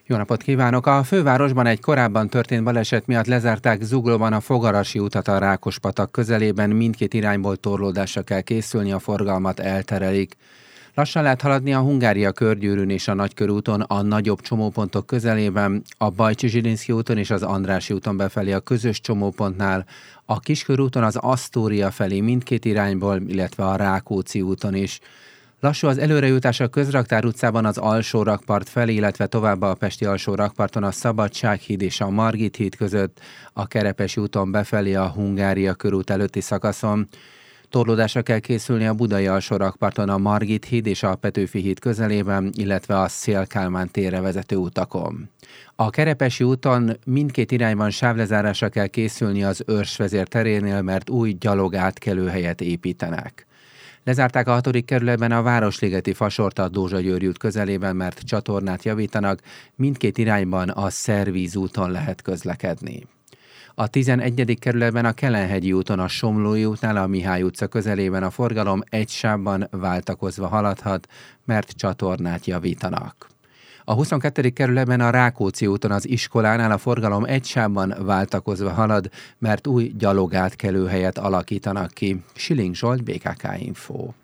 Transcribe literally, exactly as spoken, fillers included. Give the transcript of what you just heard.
Jó napot kívánok! A fővárosban egy korábban történt baleset miatt lezárták Zuglóban a Fogarasi utat a Rákospatak közelében, mindkét irányból torlódásra kell készülni, a forgalmat elterelik. Lassan lehet haladni a Hungária körgyűrűn és a Nagykörúton, a nagyobb csomópontok közelében, a Bajcsy-Zsilinszky úton és az Andrássy úton befelé a közös csomópontnál, a Kiskörúton az Asztória felé mindkét irányból, illetve a Rákóczi úton is. Lassú az előrejutás a Közraktár utcában az Alsó Rakpart felé, illetve tovább a Pesti Alsó Rakparton a Szabadsághíd és a Margit híd között, a Kerepesi úton befelé a Hungária körút előtti szakaszon. Torlódásra kell készülni a Budai Alsó Rakparton a Margit híd és a Petőfi híd közelében, illetve a Széll-Kálmán térre vezető utakon. A Kerepesi úton mindkét irányban sávlezárásra kell készülni az Őrsvezér terénél, mert új gyalogátkelőhelyet építenek. Lezárták a hatodik kerületben a Városligeti Fasort a Dózsa-Győri út közelében, mert csatornát javítanak, mindkét irányban a Szervíz úton lehet közlekedni. A tizenegyedik kerületben a Kelenhegyi úton a Somlói útnál a Mihály utca közelében a forgalom egy sávban váltakozva haladhat, mert csatornát javítanak. A huszonkettedik kerületben a Rákóczi úton az iskolánál a forgalom egy sávban váltakozva halad, mert új gyalogátkelőhelyet alakítanak ki. Siling Zsolt, bé ká ká Info.